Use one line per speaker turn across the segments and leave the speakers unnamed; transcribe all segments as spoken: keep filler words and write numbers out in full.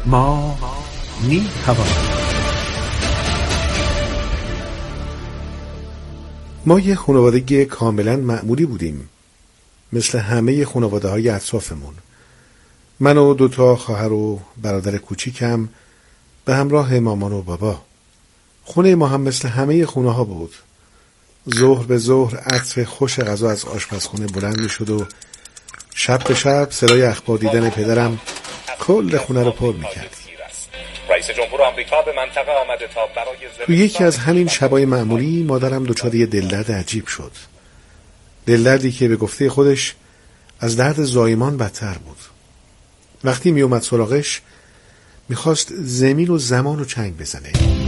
ما می توانیم. ما یه خانوادگی کاملا معمولی بودیم، مثل همه خانواده های اطرافمون. من و دوتا خواهر و برادر کوچیکم به همراه مامان و بابا. خونه ما هم مثل همه خونه ها بود. ظهر به ظهر عطر خوش غذا از آشپزخونه بلند می شد و شب به شب صدای اخبار دیدن پدرم کل خونه رو پر می کرد.
رئیس جمهور آمریکا به منطقه آمده تا برای
تو یکی از همین شبای معمولی مادرم دچار یه دلدرد عجیب شد. دلدردی که به گفته خودش از درد زایمان بدتر بود. وقتی می اومد سراغش میخواست زمین و زمان رو چنگ بزنه.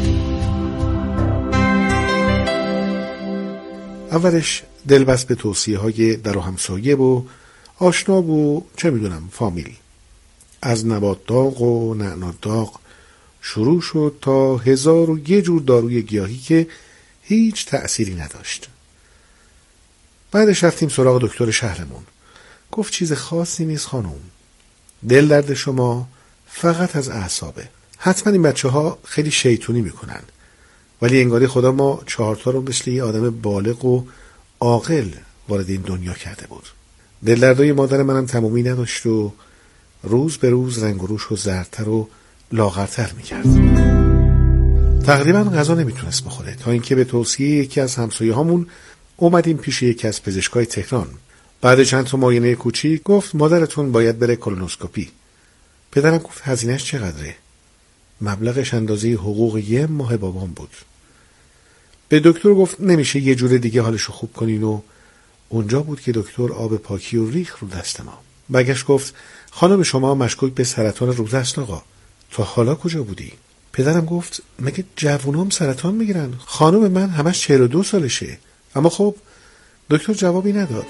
اولش دل بست به توصیه های در و همسایه و آشنا و چه میدونم فامیل. از نبات داغ و نعنا داغ شروع شد تا هزار و یه جور داروی گیاهی که هیچ تأثیری نداشت. بعدش رفتیم سراغ دکتر شهرمون. گفت چیز خاصی نیست خانم، دل درد شما فقط از اعصابه. حتما این بچه ها خیلی شیطونی میکنن، ولی انگاری خدا ما چهارتا رو مثل یه آدم بالغ و عاقل وارد این دنیا کرده بود. دل دردای مادر منم تمومی نداشت و روز به روز رنگ و روش و زردتر و لاغرتر میکرد. تقریبا غذا نمیتونست بخوره تا اینکه به توصیه یکی از همسایه هامون اومدیم پیش یکی از پزشکای تهران. بعد چند تا معاینه کوچیک گفت مادرتون باید بره کولونوسکوپی. پدرم گفت هزینه‌اش چقدره؟ مبلغش اندازه حقوق یه ماه بابام بود. به دکتر گفت نمیشه یه جور دیگه حالشو خوب کنین و اونجا بود که دکتر آب پاکی و ریخ رو دست ما. بگش گفت خانم شما مشکوک به سرطان روده است آقا. تا حالا کجا بودی؟ پدرم گفت مگه جوونام سرطان میگیرن؟ خانم من همش چهل و دو سالشه. اما خب دکتر جوابی نداد.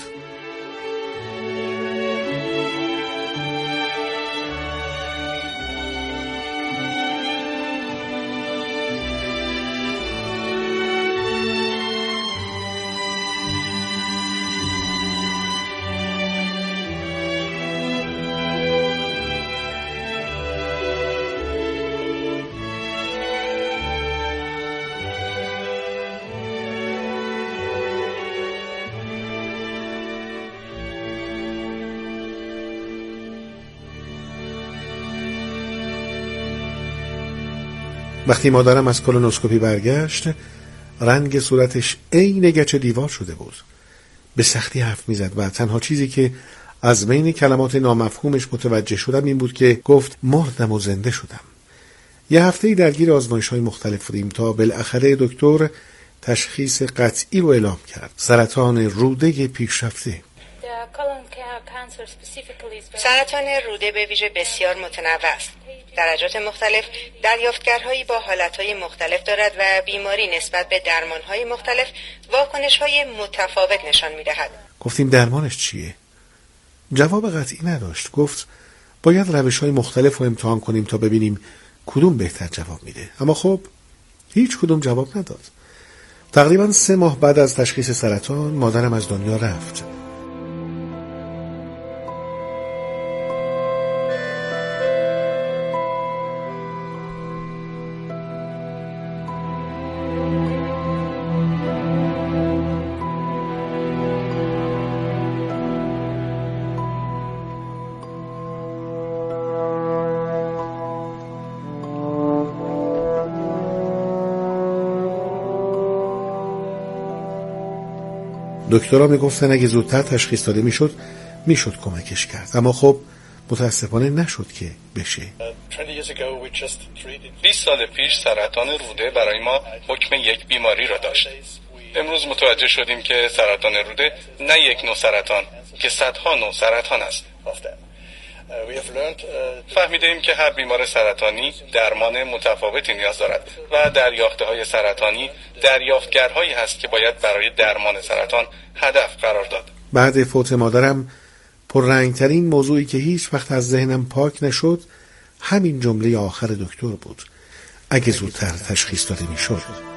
وقتی مادرم از کولونوسکوپی برگشت رنگ صورتش عین گچ دیوار شده بود. به سختی حرف میزد و تنها چیزی که از بین کلمات نامفهومش متوجه شدم این بود که گفت مردم و زنده شدم. یه هفته‌ای درگیر آزمایش‌های مختلف بودیم تا بالاخره دکتر تشخیص قطعی رو اعلام کرد. سرطان روده پیشرفته.
سرطان روده به ویژه بسیار متنوع است. درجات مختلف، دریافتگرهایی با حالتهای مختلف دارد و بیماری نسبت به درمانهای مختلف واکنشهای متفاوت نشان می‌دهد.
گفتیم درمانش چیه؟ جواب قطعی نداشت. گفت باید روش‌های مختلف رو امتحان کنیم تا ببینیم کدوم بهتر جواب میده. اما خب هیچ کدوم جواب نداد. تقریبا سه ماه بعد از تشخیص سرطان مادرم از دنیا رفت. دکترها میگفتن اگه زودتر تشخیص داده میشد میشد کمکش کرد، اما خب متاسفانه نشد که بشه.
بیست سال پیش سرطان روده برای ما حکم یک بیماری را داشت. امروز متوجه شدیم که سرطان روده نه یک نوع سرطان که صدها نوع سرطان است. فهمیدیم که هر بیمار سرطانی درمان متفاوتی نیاز دارد و دریافته‌های سرطانی دریافتگرهایی هست که باید برای درمان سرطان هدف قرار داد.
بعد فوت مادرم پررنگترین موضوعی که هیچ وقت از ذهنم پاک نشد همین جمله آخر دکتر بود: اگه زودتر تشخیص داده میشد.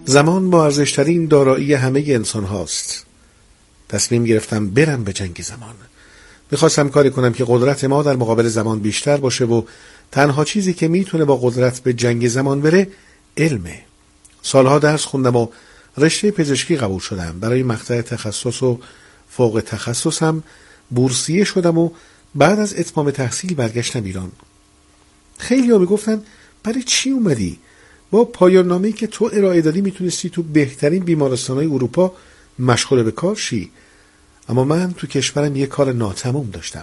زمان با ارزشترین دارایی همه انسان هاست. تصمیم گرفتم برم به جنگ زمان. میخواستم کاری کنم که قدرت ما در مقابل زمان بیشتر باشه و تنها چیزی که میتونه با قدرت به جنگ زمان بره علمه. سالها درس خوندم و رشته پزشکی قبول شدم. برای مقطع تخصص و فوق تخصصم بورسیه شدم و بعد از اتمام تحصیل برگشتم ایران. خیلی ها میگفتن برای چی اومدی؟ با پایان نامه‌ای که تو ارائه دادی میتونستی تو بهترین بیمارستان‌های اروپا مشغول به کار شی. اما من تو کشورم یه کار ناتمام داشتم.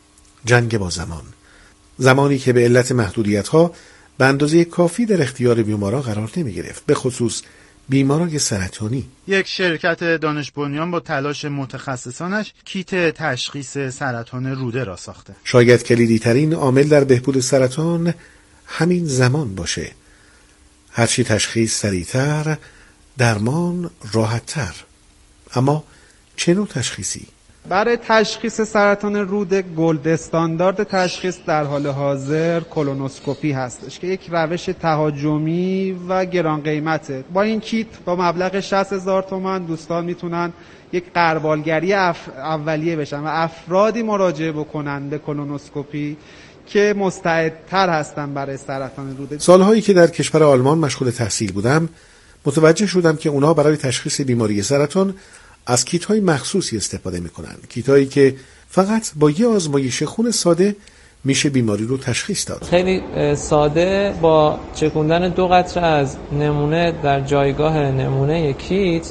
جنگ با زمان. زمانی که به علت محدودیت‌ها به اندازه کافی در اختیار بیمارا قرار نمی‌گرفت، به خصوص بیمارای سرطانی.
یک شرکت دانش بنیان با تلاش متخصصانش کیت تشخیص سرطان روده را ساخته.
شاید کلیدی ترین عامل در بهبود سرطان همین زمان باشه. هرچی تشخیص سریعتر، درمان راحت‌تر. اما چه نوع تشخیصی؟
برای تشخیص سرطان روده گلد استاندارد تشخیص در حال حاضر کولونوسکوپی هستش که یک روش تهاجمی و گران قیمته. با این کیت با مبلغ شصت هزار تومان دوستان میتونن یک غربالگری اف... اولیه بشن و افرادی مراجعه بکنن به کولونوسکوپی که مستعدتر هستن برای سرطان روده.
سالهایی که در کشور آلمان مشغول تحصیل بودم متوجه شدم که اونا برای تشخیص بیماری سرطان از کیت‌های مخصوصی استفاده می‌کنن. کیت‌هایی که فقط با یه آزمایش خون ساده میشه بیماری رو تشخیص داد.
خیلی ساده با چکوندن دو قطره از نمونه در جایگاه نمونه کیت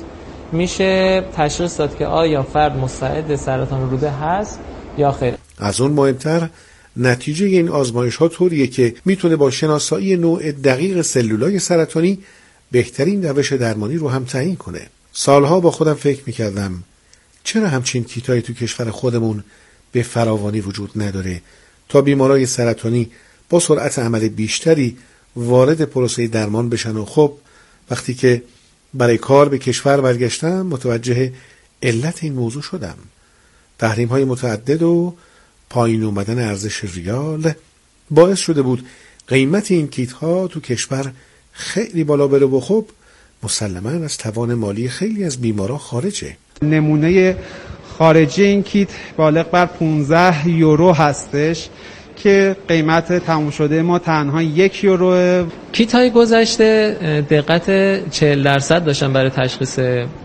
میشه تشخیص داد که آیا فرد مستعد سرطان روده هست یا خیر.
از اون مهمتر نتیجه این آزمایش‌ها طوریه که میتونه با شناسایی نوع دقیق سلولای سرطانی بهترین روش درمانی رو هم تعیین کنه. سالها با خودم فکر میکردم چرا همچین کیتایی تو کشور خودمون به فراوانی وجود نداره تا بیمارای سرطانی با سرعت عمل بیشتری وارد پروسه درمان بشن. و خب وقتی که برای کار به کشور برگشتم متوجه علت این موضوع شدم. تحریم‌های متعدد و پایین اومدن ارزش ریال باعث شده بود قیمت این کیت‌ها تو کشور خیلی بالا بره و خب مسلماً از توان مالی خیلی از بیمارا خارجه.
نمونه خارجی این کیت بالغ بر پانزده یورو هستش که قیمت تموم شده ما تنها یک یورو.
کیت های گذشته دقت چهل درصد داشتن برای تشخیص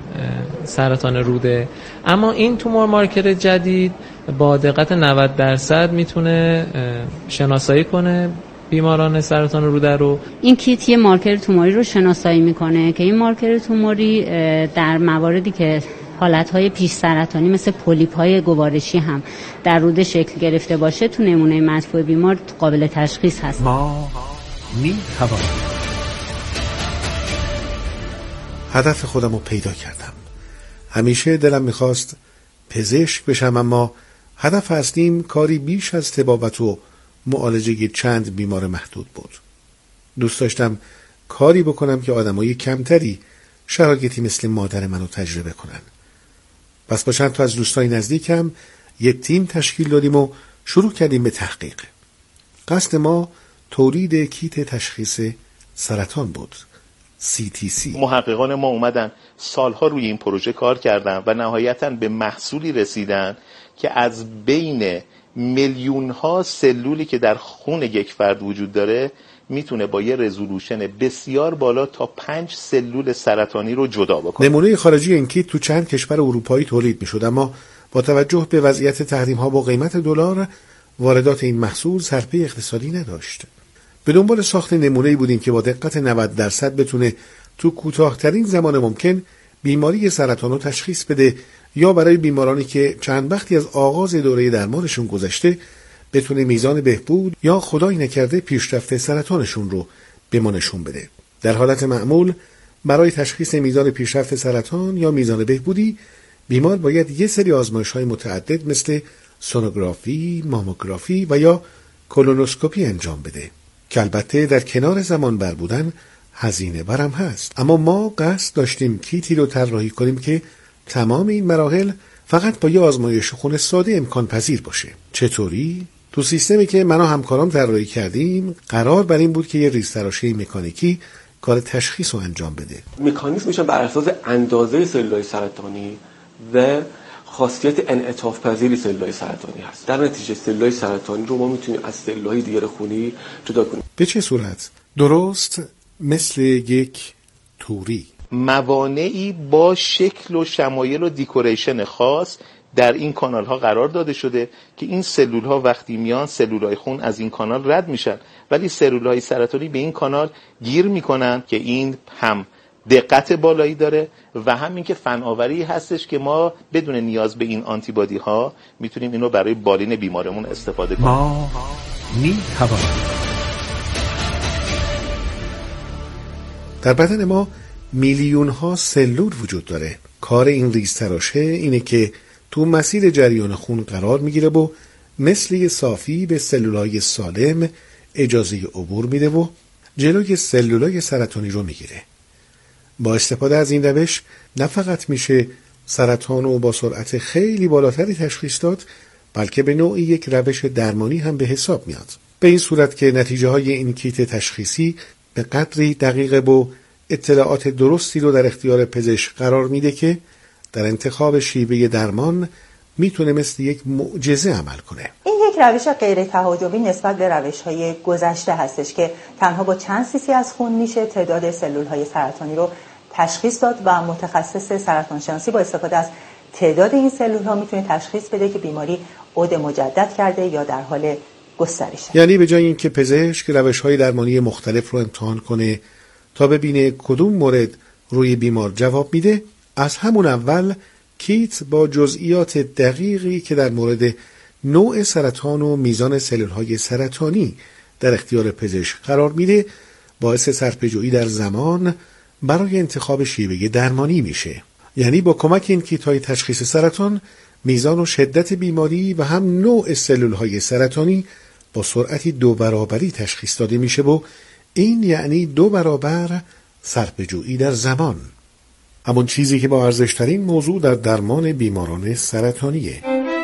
سرطان روده، اما این تومور مارکر جدید با دقت نود درصد میتونه شناسایی کنه بیماران سرطان روده رو.
این کیت یه مارکر توموری رو شناسایی میکنه که این مارکر توموری در مواردی که حالتهای پیش سرطانی مثل پولیپ‌های گوارشی هم در روده شکل گرفته باشه تو نمونه مدفوع بیمار قابل تشخیص هست.
ما میتوانیم. هدف خودم رو پیدا کردم. همیشه دلم میخواست پزشک بشم، اما هدف اصلیم کاری بیش از طبابت و معالجه چند بیمار محدود بود. دوست داشتم کاری بکنم که آدمای کمتری شرایطی مثل مادر منو تجربه کنن. پس با چند تا از دوستای نزدیکم یک تیم تشکیل دادیم و شروع کردیم به تحقیق. قصد ما تولید کیت تشخیص سرطان بود، سی تی سی.
محققان ما اومدن سالها روی این پروژه کار کردن و نهایتاً به محصولی رسیدن که از بین میلیون ها سلولی که در خون یک فرد وجود داره میتونه با یه رزولوشن بسیار بالا تا پنج سلول سرطانی رو جدا بکنه.
نمونه خارجی این کیت تو چند کشور اروپایی تولید میشد، اما با توجه به وضعیت تحریم ها با قیمت دلار واردات این محصول سرپه اقتصادی نداشت. به دنبال ساخت نمونه‌ای بودیم که با دقت نود درصد بتونه تو کوتاه‌ترین زمان ممکن بیماری سرطان رو تشخیص بده، یا برای بیمارانی که چند وقتی از آغاز دوره درمانشون گذشته بتونه میزان بهبود یا خدای نکرده پیشرفت سرطانشون رو به ما نشون بده. در حالت معمول برای تشخیص میزان پیشرفت سرطان یا میزان بهبودی بیمار باید یه سری آزمایش‌های متعدد مثل سونوگرافی، ماموگرافی و یا کولونوسکوپی انجام بده که البته در کنار زمان بر بودن هزینه برم هست. اما ما قصد داشتیم کیتی رو طراحی کنیم که تمام این مراحل فقط با یه آزمایش خون ساده امکان پذیر باشه. چطوری؟ تو سیستمی که من و همکارام طراحی کردیم قرار بر این بود که یه ریزتراشه مکانیکی کار تشخیص رو انجام بده.
مکانیزمش بر اساس اندازه سلولای سرطانی و خاصیت انعطاف پذیری سلولای سرطانی هست. در نتیجه سلولای سرطانی رو ما میتونیم از سلولای دیگر خونی جدا کنیم.
به چه صورت؟ درست مثل یک توری.
موانعی با شکل و شمایل و دیکوریشن خاص در این کانال ها قرار داده شده که این سلول ها وقتی میان سلولای خون از این کانال رد میشن، ولی سلول های سرطانی به این کانال گیر میکنن که این هم دقت بالایی داره و همین که فناوری هستش که ما بدون نیاز به این آنتیبادی ها میتونیم اینو برای بالین بیمارمون استفاده کنیم.
ما میتوانیم
در بدن ما میلیون ها سلول وجود داره. کار این ریز تراشه اینه که تو مسیر جریان خون قرار میگیره و مثل یه صافی به سلولای سالم اجازه عبور میده و جلوی سلولای سرطانی رو میگیره. با استفاده از این روش نه فقط میشه سرطان رو با سرعت خیلی بالاتری تشخیص داد، بلکه به نوعی یک روش درمانی هم به حساب میاد. به این صورت که نتیجه های این کیت تشخیصی به قدری دقیق و اطلاعات درستی رو در اختیار پزشک قرار میده که در انتخاب شیوه درمان میتونه مثل یک معجزه عمل کنه.
این یک روش غیر تهاجمی نسبت به روش‌های گذشته هستش که تنها با چند سیسی از خون میشه تعداد سلول‌های سرطانی رو تشخیص داد و متخصص سرطان شناسی با استفاده از تعداد این سلول‌ها میتونه تشخیص بده که بیماری عود مجدد کرده یا در حال گسترشه.
یعنی به جای اینکه پزشک روش‌های درمانی مختلف رو امتحان کنه تا ببینه کدوم مورد روی بیمار جواب میده، از همون اول کیت با جزئیات دقیقی که در مورد نوع سرطان و میزان سلول‌های سرطانی در اختیار پزشک قرار میده، باعث صرفه‌جویی در زمان برای انتخاب شیوه درمانی میشه. یعنی با کمک این کیت‌های تشخیص سرطان میزان و شدت بیماری و هم نوع سلول‌های سرطانی با سرعتی دو برابری تشخیص داده میشه و این یعنی دو برابر صرفه‌جویی در زمان. همون چیزی که با ارزش‌ترین موضوع در درمان بیماران سرطانیه.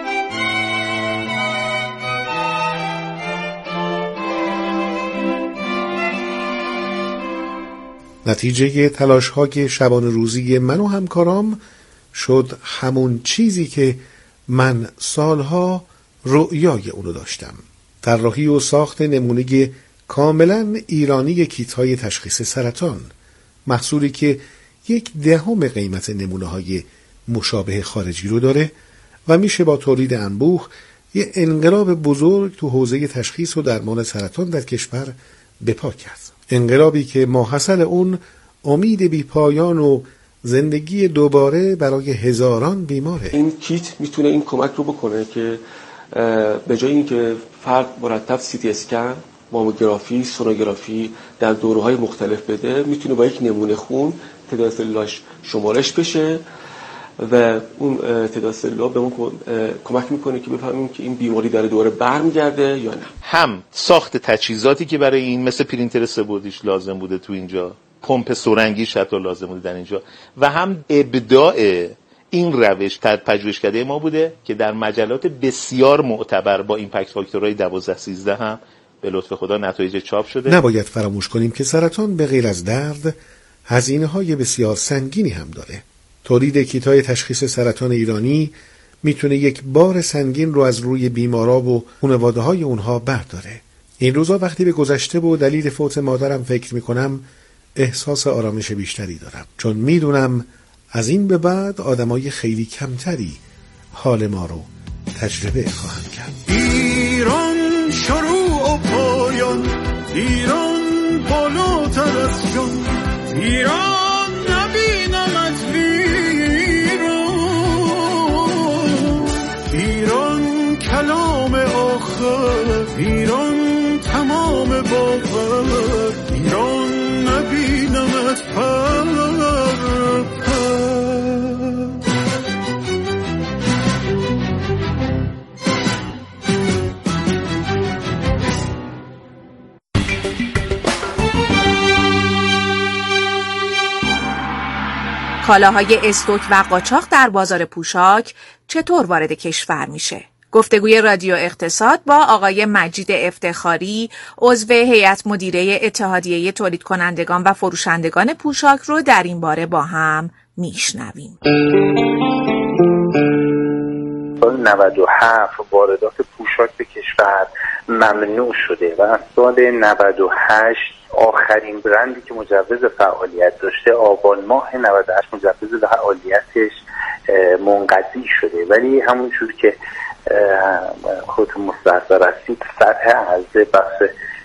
نتیجه تلاش‌های شبانه روزی من و همکارام شد همون چیزی که من سالها رؤیای اونو داشتم. طراحی و ساخت نمونه کاملا ایرانی کیت‌های تشخیص سرطان، محصولی که یک دهم قیمت نمونه‌های مشابه خارجی رو داره و میشه با تولید انبوه یه انقلاب بزرگ تو حوزه تشخیص و درمان سرطان در کشور به پا کرد. انقلابی که ماحصل اون امید بی پایان و زندگی دوباره برای هزاران بیماره.
این کیت میتونه این کمک رو بکنه که به جای اینکه فرد مرتب سی تی اسکن، ماموگرافی، سونوگرافی در دوره‌های مختلف بده، میتونه با یک نمونه خون تعداد سلولاش شمارش بشه و اون تعداد سلولا به ما کمک میکنه که بفهمیم که این بیماری در دوره برمیگرده یا نه.
هم ساخت تجهیزاتی که برای این مثل پرینتر سه‌بعدیش لازم بوده تو اینجا، پمپ سرنگیش حتی لازم بوده در اینجا، و هم ابداع این روش در پژوهشکده ما بوده که در مجلات بسیار معتبر با ایمپکت فاکتورهای دوازده سیزده هم به لطف خدا نتایج چاپ شده.
نباید فراموش کنیم که سرطان به غیر از درد هزینه‌های بسیار سنگینی هم داره. تولید کیت‌های تشخیص سرطان ایرانی میتونه یک بار سنگین رو از روی بیمارا و خانواده‌های اونها برداره. این روزا وقتی به گذشته و دلیل فوت مادرم فکر میکنم احساس آرامش بیشتری دارم، چون میدونم از این به بعد آدمای خیلی کمتری حال ما رو تجربه خواهند کرد.
ایران شروع و پایان، ایران بالاتر از جان، ایران نبینمت ویران، ایران کلام آخر، ایران تمام باور، ایران نبینمت پر
کالاهای استوک و قاچاق در بازار پوشاک چطور وارد کشور میشه؟ گفتگوی رادیو اقتصاد با آقای مجید افتخاری، عضو هیئت مدیره اتحادیه تولید کنندگان و فروشندگان پوشاک رو در این باره با هم میشنویم.
سال نود و هفت واردات پوشاک به کشور ممنوع شده و از سال نود و هشت آخرین برندی که مجوز فعالیت داشته آبان ماه نود و هشت مجوز فعالیتش منقضی شده، ولی همونجور که خودتون مستحضر هستید سطح عرضه بخش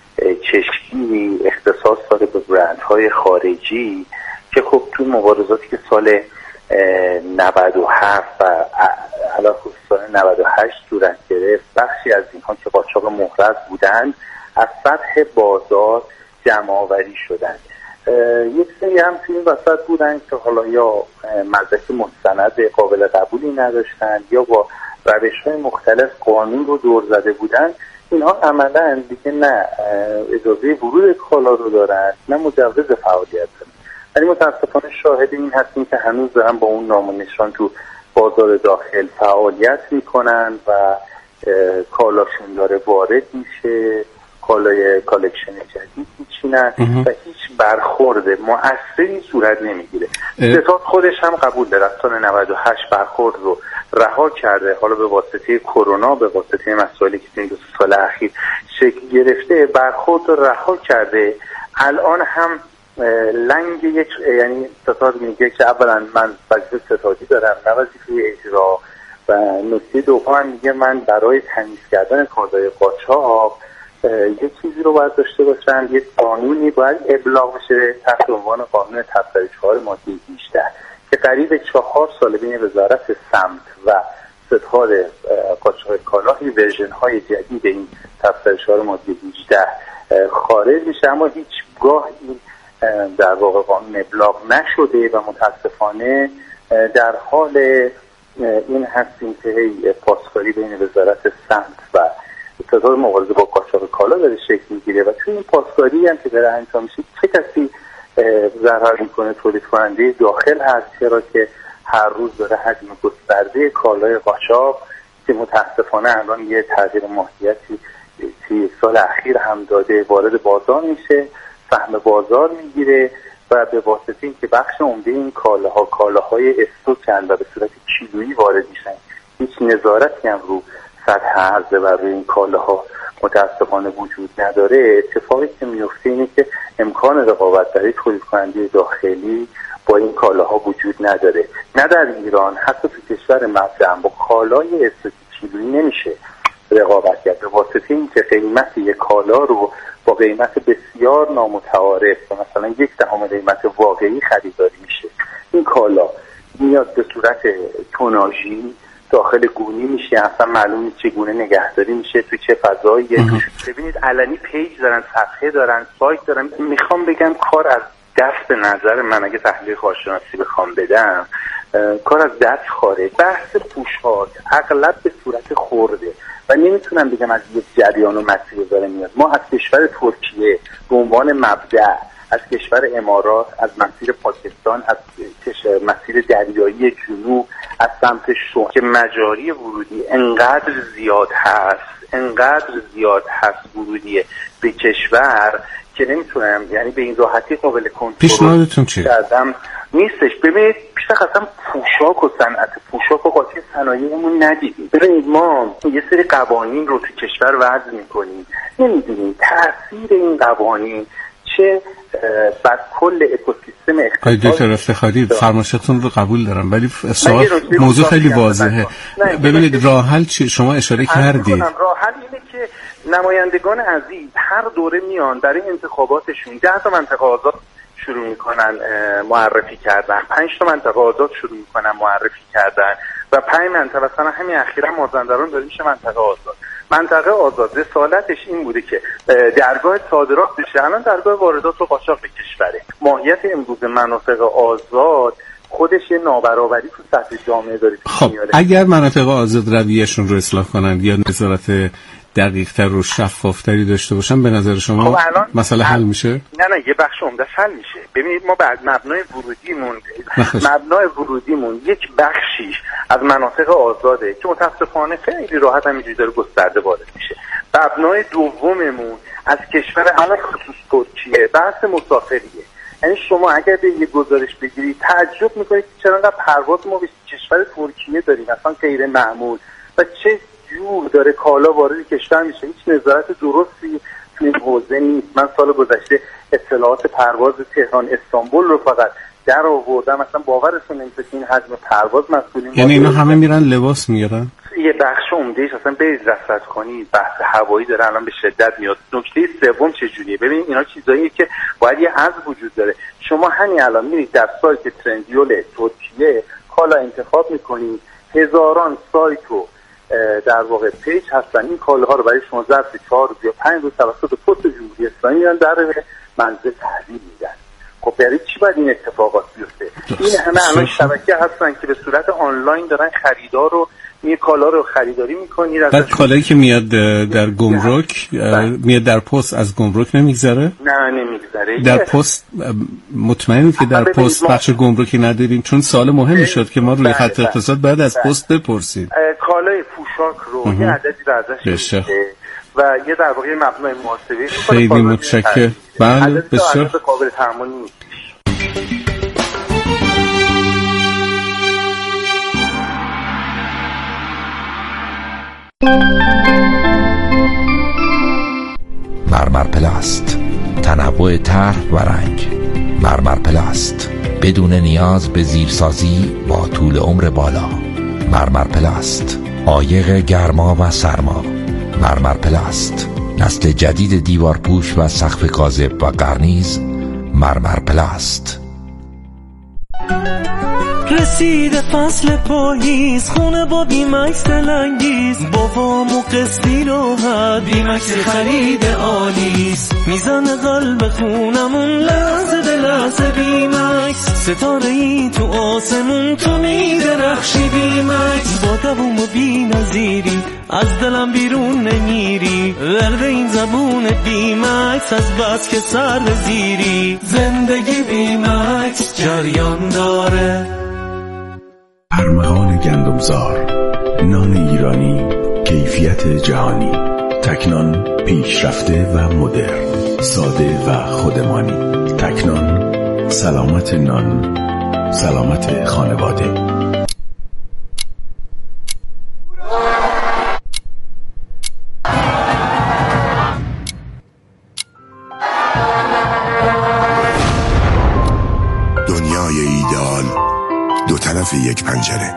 چشمی اختصاص داره به برندهای خارجی که خب توی مبارزاتی که سال نود و هفت و علاوه سال نود و هشت صورت گرفت، بخشی از اینها که قاچاق محرز بودند از سطح بازار جمع آوری شدند. یک سری هم توی این وسط بودند که حالا یا مدرک مستند قابل قبولی نداشتند یا با روش‌های مختلف قانون رو دور زده بودند. اینها عملاً دیگه نه اجازه ورود کالا رو دارند نه مجوز فعالیت دارند. ولی متاسفانه شاهد این هستیم که هنوز دارن با اون نام و نشان تو بازار داخل فعالیت میکنن و کالاشون داره وارد میشه، کالای کالکشن جدید میچینن و هیچ برخورد مؤثری صورت نمیگیره. ستاد خودش هم قبول داره، از سال نود و هشت برخورد رو رها کرده، حالا به واسطه کرونا، به واسطه مسائلی که این دو سال اخیر شکل گرفته برخورد رو رها کرده. الان هم لنگ یک یعنی ستاد میگه که اولا من وظیفه ستادی دارم نه وظیفه اجرا، و نکته دوم میگه من برای تمیز کردن کالای قاچاق یک چیزی رو باید داشته باشن، یک قانونی باید ابلاغ بشه تحت عنوان قانون تبصره چهار ماده هجده که قریب چهار سال بین وزارت سمت و ستاد قاچاق کالا ورژن های جدید این تبصره چهار ماده هجده خارج میشه، اما هیچگاه این در واقع قانون ابلاغ نشده و متاسفانه در حال این هستیم که هی پاسکاری بین وزارت سمت و ستاد مبارزه با قاچاق کالا داره شکل میگیره و توی این پاسکاری هم که داره انجام میشه چه کسی ضرر میکنه؟ تولید کننده داخل هست، چرا که هر روز داره حجم گسترده کالای قاچاق که متاسفانه الان یه تغییر ماهیتی سی سال اخیر هم داده وارد بازار میشه، سهم بازار میگیره و به واسطه این که بخش عمده این کالاها کالاهای استوکن و به صورت کیلویی وارد میشن، هیچ نظارتی هم رو سطح عرضه و روی این کالاها متاسفانه وجود نداره. اتفاقی که میفته اینه که امکان رقابت برای تولید کننده داخلی با این کالاها وجود نداره، نه در ایران حتی تو کشور مبدأ با کالای استوک کیلویی نمیشه رقابت کرد، به واسطه این که قیمت یک کالا رو با قیمت بسیار نامتعارف و مثلا یک دهم قیمت واقعی خریداری میشه. این کالا میاد به صورت توناژی داخل گونی میشه، اصلا معلوم نیست چگونه نگهداری میشه، تو چه فضاییه. ببینید علنی پیج دارن، صفحه دارن، سایت دارن. میخوام بگم کار از دست نظر من اگه تحلیل کارشناسی بخوام بدم کار از دست خارج. بحث پوشاک اغلب به صورت خورده و نمیتونم بگم از یک جریان و مسیر داره میاد. ما از کشور ترکیه به عنوان مبدأ، از کشور امارات، از مسیر پاکستان، از مسیر دریایی جنوب، از سمت شمال که مجاری ورودی انقدر زیاد هست انقدر زیاد هست ورودی به کشور که نمیتونم یعنی به این راحتی قابل کنترل
پیشنهادتون چیه؟
کردم نیستش. ببینید پیش اصلا پوشاک و صنعت پوشاک و قاطی صنایعمون ندیدیم. ببینید ما یه سری قوانین رو تو کشور وضع میکنیم، نمیدونیم تاثیر این قوانین چه بر کل اکوسیستم اقتصادی.
دکتر افتخاری فرمایشتون رو قبول دارم، ولی سوال موضوع خیلی واضحه. ببینید راه حل چی؟ شما اشاره کردید
راه حل اینه که نمایندگان عزیز هر دوره میان برای انتخاباتشون ده تا منطقه آزاد شروع میکنن معرفی کردن، پنج تا منطقه آزاد شروع میکنن معرفی کردن و پنج منطقه مثلا همین اخیرا مازندران داره میشه منطقه آزاد. منطقه آزاد رسالتش این بوده که درگاه صادرات بشه، الان درگاه واردات و قاچاق به کشوره. ماهیت امروز مناطق آزاد خودش یه نابرابری تو سطح جامعه داره.
خب اگر مناطق آزاد رویهشون رو اصلاح کنند یا نظارت دقیق‌تر و شفاف‌تری داشته باشن به نظر شما مسئله حل میشه؟
نه نه یه بخش عمده‌اش حل میشه. ببینید ما بعد مبنای ورودیمون مبنای ورودیمون یک بخشیش از مناطق آزاده که متأسفانه خیلی راحت همینجوری داره گسترده وارد میشه. مبنای دوممون از کشور الان خصوص ترکیه بحث مسافریه. یعنی شما اگر به یه گزارش بگیرید تعجب میکنید که چرا انقدر پرواز ما به کشور ترکیه داریم اصلا غیر معمول و چه جور داره کالا وارد کشور میشه. هیچ نظارت درستی توی این حوزه نیست. من سال گذشته اطلاعات پرواز تهران استانبول رو فقط در آوردم، مثلا باورتون نمیشه که این حجم پرواز مسئولین
یعنی اینا همه میرن لباس میارن.
یه بخش عمدهش اصلا برید رصد کنید بحث هوایی داره الان به شدت میاد. نکته سوم چجوریه؟ ببینید اینا چیزاییه که باید یه حذف وجود داره. شما همین الان میرید در سایت ترندیول ترکیه کالا انتخاب میکنید، هزاران سایت و در واقع پیج هستن این کالاها رو برای شما ظرف چهار روز یا پنج روز توسط پست جمهوری اسلامی میان در منزل تحویل میدن. خب برای چی باید این اتفاقات بیفته؟ این همه الان شبکه هستن که به صورت آنلاین دارن خریدار رو می کالا رو خریداری میکنید.
بعد کالایی که میاد در گمرک میاد در پست از گمرک نمیگذره؟
نه نمیگذره.
در پست مطمئنید که در پست بخش گمرکی نداریم؟ چون سوال مهمی شد که ما روی خط اقتصاد بعد از پست بپرسیم.
کالای پوشاک رو یه عددی رو ازش میده و یه در واقع مبنای محاسبه
خیلی متشکرم. بله بسیار
قابل تحمل نیست.
مرمر پلاست، تنوع طرح و رنگ. مرمر پلاست، بدون نیاز به زیرسازی با طول عمر بالا. مرمر پلاست، عایق گرما و سرما. مرمر پلاست، نسل جدید دیوار پوش و سقف کاذب و قرنیز. مرمر پلاست.
رسید فصل پاییز، خونه با بیمکس دلنگیز، بابام و قسطی راحت، بیمکس خرید آلیست، میزن قلب خونمون لحظه به لحظه بیمکس، ستاره ای تو آسمون تو میدرخشی بیمکس، با دووم و بی نظیری از دلم بیرون نمیری، ورد این زبون بیمکس از بس که سر زیری، زندگی بیمکس جریان داره.
ارمغان گندمزار، نان ایرانی، کیفیت جهانی، تکنان پیشرفته و مدرن، ساده و خودمانی. تکنان، سلامت نان، سلامت خانواده.
دنیای ایدئال دو طرف یک پنجره.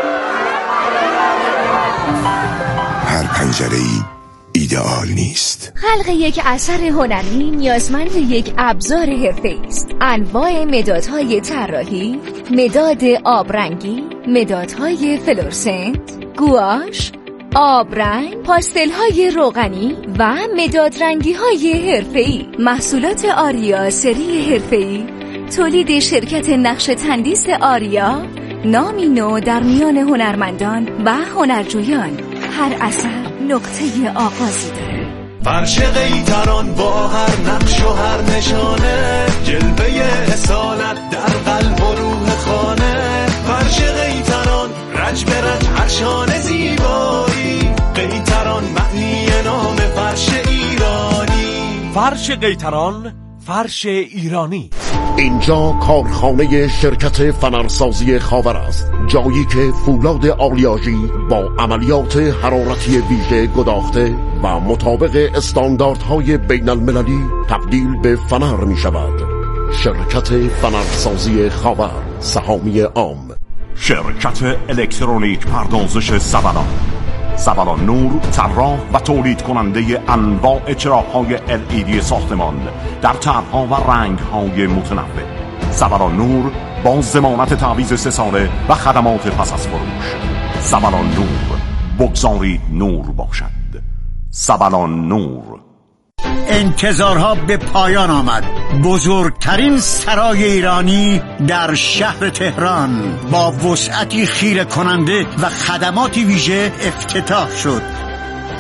هر پنجره ای ایدئال نیست.
خلق یک اثر هنری نیازمند یک ابزار حرفه‌ای است. انواع مدادهای طراحی، مداد آبرنگی، مدادهای فلورسنت، گواش، آبرنگ، پاستل‌های روغنی و مداد رنگی‌های حرفه‌ای. محصولات آریا سری حرفه‌ای تولید شرکت نقش تندیس آریا، نامی نو در میان هنرمندان و هنرجویان. هر اثر نقطه آغازی داره.
فرش قیطران با هر نقش و هر نشانه، جلوه اصالت در قلب و روح خانه. فرش قیطران رج به رج هر شانه زیبایی، قیطران معنی نام فرش ایرانی.
فرش قیطران، فرش ایرانی.
اینجا کارخانه شرکت فنرسازی خاور است، جایی که فولاد آلیاژی با عملیات حرارتی ویژه گداخته و مطابق استانداردهای بین المللی تبدیل به فنر می شود. شرکت فنرسازی خاور، سهامی عام.
شرکت الکترونیک پردازش زبلان، زبلان نور، طراح و تولید کننده انواع چراغ‌های ال ای دی ساختمان در طرح‌ها و رنگ‌های متنوع. زبلان نور با ضمانت تعویض سه ساله و خدمات پس از فروش. زبلان نور، بگذارید نور باشد. زبلان نور.
انتظارها به پایان آمد. بزرگترین سرای ایرانی در شهر تهران با وسعتی خیره کننده و خدماتی ویژه افتتاح شد.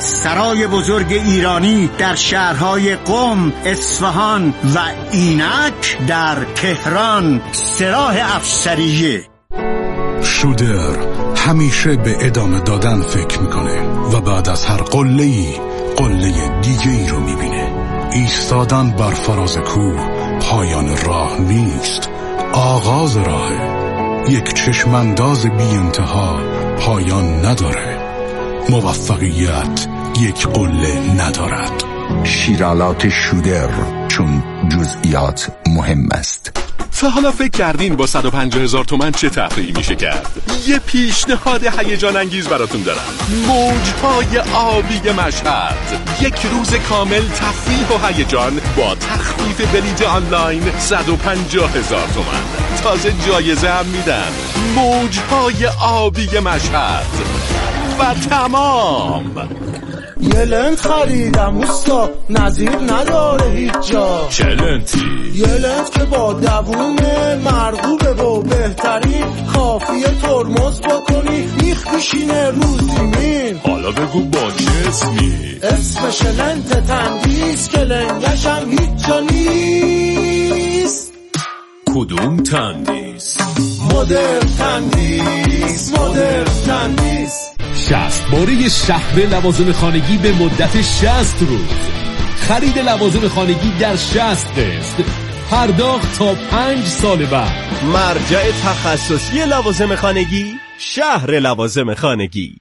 سرای بزرگ ایرانی در شهرهای قم، اصفهان و اینک در تهران سراح افسریه.
شودر همیشه به ادامه دادن فکر میکنه و بعد از هر قله‌ای قله دیگه ای رو میبینه. ایستادن بر فراز کوه پایان راه نیست، آغاز راهه. یک چشمانداز بی انتها پایان نداره. موفقیت یک قله ندارد.
شیرالات شودر، چون جزئیات مهم است.
تا حالا فکر کردین با صد و پنجاه هزار تومن چه تفریحی میشه کرد؟ یه پیشنهاد هیجان انگیز براتون دارم. موجهای آبی مشهد، یک روز کامل تفریح و هیجان با تخفیف بلیت آنلاین صد و پنجاه هزار تومن. تازه جایزه هم میدن. موجهای آبی مشهد و تمام.
یه لنت خریدم اوستا، نظیر نداره هیچ جا.
چه لنتی؟
یه لنت که با دوونه مرغوبه و بهترین، کافیه ترمز بکنی میخ بشینه رو زمین.
حالا بگو با چه اسمی؟
اسمش لنت تندیس که لنگش هم هیچ جا نیست.
کدوم تندیس؟
مدر تندیس، مدر تندیس.
شصت باره شهر لوازم خانگی به مدت شصت روز. خرید لوازم خانگی در شصت قسط، پرداخت تا پنج سال بعد.
مرجع تخصصی لوازم خانگی، شهر لوازم خانگی.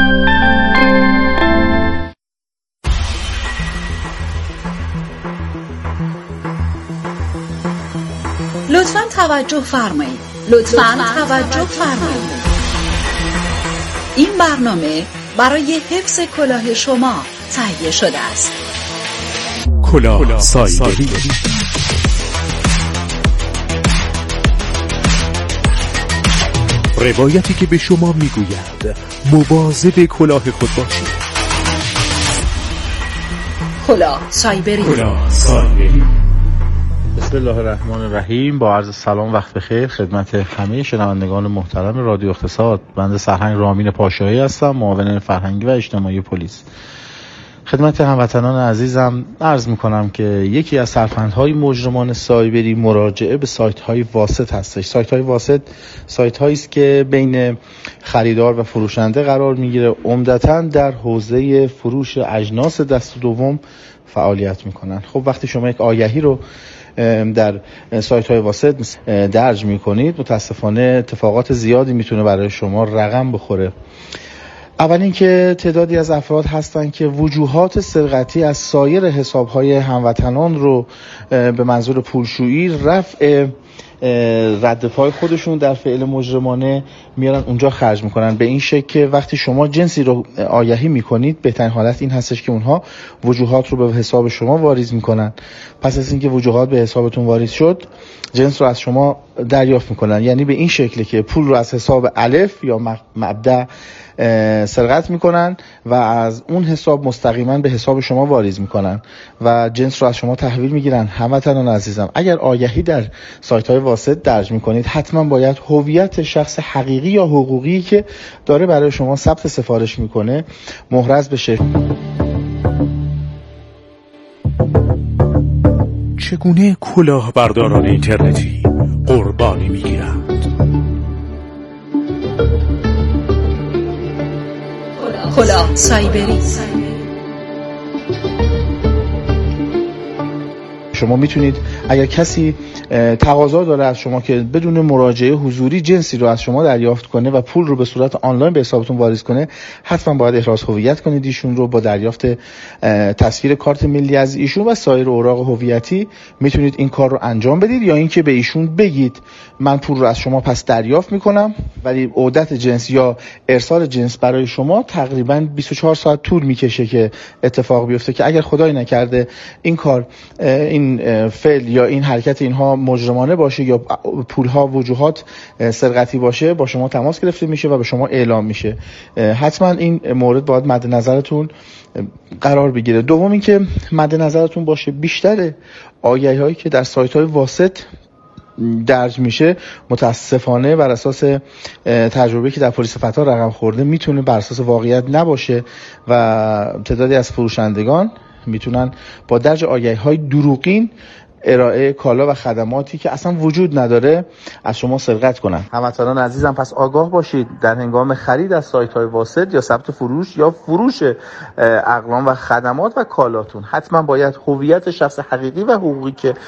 لطفاً توجه فرمایید. لطفاً توجه فرمایید. این برنامه برای حفظ کلاه شما تهیه شده است.
کلاه سایبری. روایتی که به شما میگوید مواظب کلاه خود باشید.
کلاه سایبری.
کلاه سایبری.
بسم الله الرحمن الرحیم. با عرض سلام، وقت بخیر خدمت همه شنوندگان محترم رادیو اقتصاد. بنده سرهنگ رامین پاشایی هستم، معاون فرهنگی و اجتماعی پلیس. خدمت هموطنان عزیزم عرض میکنم که یکی از سرفندهای مجرمان سایبری مراجعه به سایت های واسط هستش. سایت های واسط سایت هایی است که بین خریدار و فروشنده قرار میگیره، عمدتاً در حوزه فروش اجناس دست دوم فعالیت میکنن. خب وقتی شما یک آگهی رو در سایت های واسط درج میکنید، متاسفانه اتفاقات زیادی میتونه برای شما رقم بخوره. اول اینکه تعدادی از افراد هستن که وجوهات سرقتی از سایر حساب‌های هموطنان رو به منظور پولشویی، رفع رد پای خودشون در فعل مجرمانه میارن اونجا خرج میکنن. به این شکل که وقتی شما جنسی رو آگهی میکنید، بهترین حالت این هستش که اونها وجوهات رو به حساب شما واریز میکنن. پس از اینکه وجوهات به حسابتون واریز شد، جنس رو از شما دریافت میکنن. یعنی به این شکل که پول رو از حساب الف یا مبدأ سرقت میکنن و از اون حساب مستقیما به حساب شما واریز میکنن و جنس رو از شما تحویل میگیرن. هموطنان عزیزم، اگر آگهی در سایت های واسط درج میکنید، حتما باید هویت شخص حقیقی یا حقوقی که داره برای شما ثبت سفارش میکنه محرز بشه.
چگونه کلاهبرداران اینترنتی قربانی میگیرند؟
کلاه سایبری.
شما میتونید اگر کسی تقاضا داره از شما که بدون مراجعه حضوری جنسی رو از شما دریافت کنه و پول رو به صورت آنلاین به حسابتون واریز کنه، حتما باید احراز هویت کنید ایشون رو. با دریافت تصویر کارت ملی از ایشون و سایر اوراق هویتی میتونید این کار رو انجام بدید، یا اینکه به ایشون بگید من پول رو از شما پس دریافت میکنم، ولی عودت جنس یا ارسال جنس برای شما تقریبا بیست و چهار ساعت طول میکشه که اتفاق بیفته، که اگر خدای نکرده این کار، این فعل یا این حرکت اینها مجرمانه باشه یا پولها وجوهات سرقتی باشه، با شما تماس گرفته میشه و به شما اعلام میشه. حتما این مورد باید مد نظرتون قرار بگیره. دوم اینکه مد نظرتون باشه بیشتر آگهی هایی که در سایت های واسط درج میشه متاسفانه بر اساس تجربه که در پلیس فتا رقم خورده میتونه بر اساس واقعیت نباشه و تعدادی از فروشندگان میتونن با درج آگهی‌های دروغین ارائه کالا و خدماتی که اصلا وجود نداره از شما سرقت کنن. هموطنان عزیزم پس آگاه باشید در هنگام خرید از سایت‌های واسط یا ثبت فروش یا فروش اقلام و خدمات و کالاتون حتما باید هویت شخص حقیقی و حقوقی که